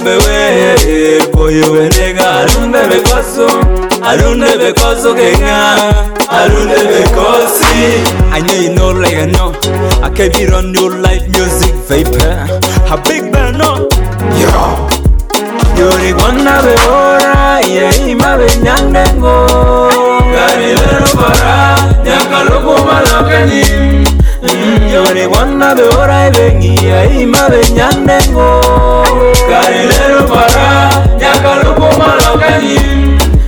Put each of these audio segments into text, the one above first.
we koyo wenega alunde bekoso kenga alunde bekosi. I know you know like I know I can be on your life music vapor. A big band no yo. Yuri wana beora ye ima benyandengo. Gari lero para nyakaloku malakani. Yuri wana beora bengi ye ima benyandengo. Gari lero para nyakaloku malakani.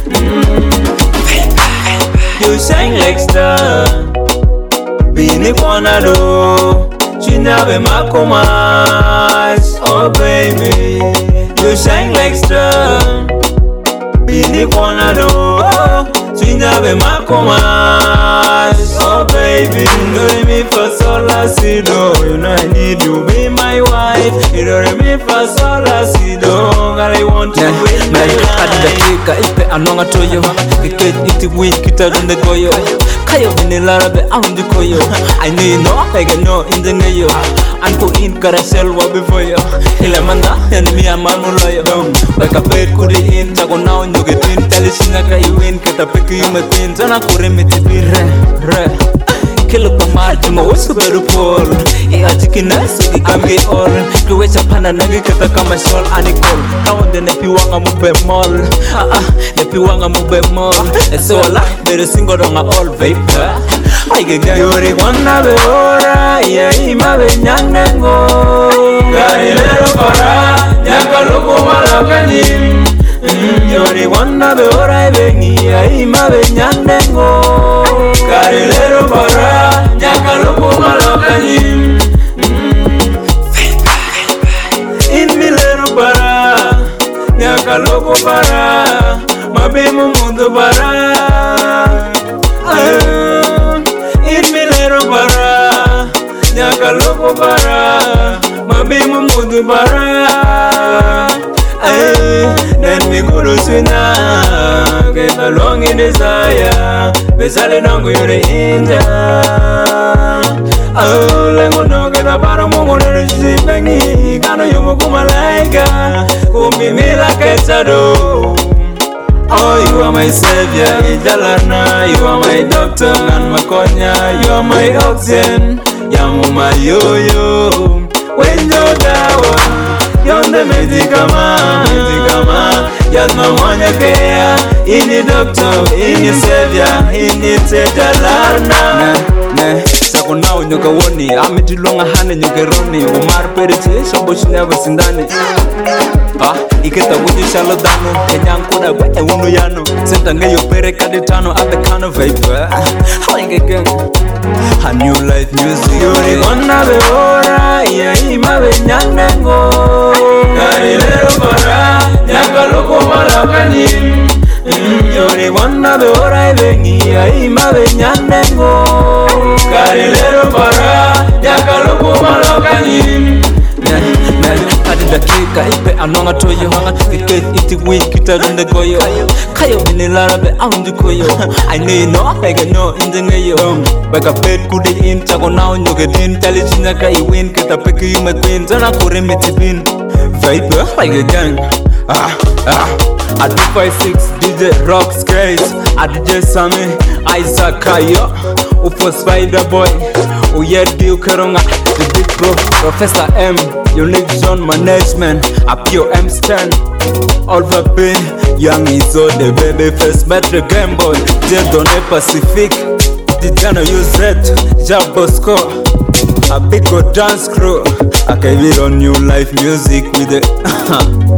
You shine like star, bini kwana do, chinabe makomas. Oh baby, you shine like star, bini kwana do, chinabe makomas. Oh baby, do me for sola si do. You know I need you be my wife. You do me for sola si do. Girl, I want you in my life. Adidakika ipe anonga toyo, ike iti win kita dunde koyo. Kayo binilarabe aundi koyo. I know you know, I know in the nayo. Anko in karasel wa before yo. Ilamanda yani mi amanu loyo. Weka pet kuri in chago now nyoge tin. Tali shinaka iwin kita peki yume tin. Zana kure miti bi re. Kilo pamar tuma wasu beru pol. Ia jikina sugi kamge all. Kuwecha pana nagi kata kama sol anikol. Kaonde nepi wanga mube mall. Nepi wanga mube mall. Esola beru singo ronga all vapor. Aigega yori wana beora. Ia ima benyandengo. Gari lero para nyakaloku malakani. Yori wana beora bengi. Ia ima benyandengo. Gari lero para nyakaloku malakani. Nyakaloku para, mabimu mundu para. Inmilero para, nyakaloku para, mabimu mundu para. Then me guru swina, get along in desire. Besale nangu yure inja. Lengo no get a para mongo nere shibengi. Kano yomo kumalaika. Kumimila ketado. Oh, you are my savior, Ijalana. You are my doctor and makonya. You are my oxygen, Yamuma yo-yo. When you dawa, yonde medikama. Yasma mwanya kea. Ini doctor, ini savior, ini Ijalana. Sako nao nyoka woni. Ametilonga hane nyoke roni. Umar perite, shabosh never sindani. Iketa wuji shalo dano. Kenyang kuda wete unu yano. Senta ngeyo pere kaditano. At the kind of vapor. A new life music. Yuri wana beora. Ia ima benyandengo. Gari lero para nyakaloku malakani. Yuri wana beora bengi. Ia ima benyandengo. Gari lero para nyakaloku malakani. Adidakika ipe anonga toyo. Ike iti win kita dunde koyo. Kayo binilarabe aundi koyo. I know you know, I know in the nayo. Baka pet kudi in chago now nyoge din. Tali chinaka iwin kita peki yume queen. Zana kure miti bin vapor like a gang. At 256 DJ Rock Skates. At DJ Sammy Isaac Kayo. Upo Spider Boy. Uyedi ukeronga. The big bro Professor M. Unique Zone Management. Apio M10. Oliver P. Young Izo the baby face. Metric Game Boy. Jedone Pacific. Dijano use red. Jabosco. A big go dance crew. I can read on new life music with it.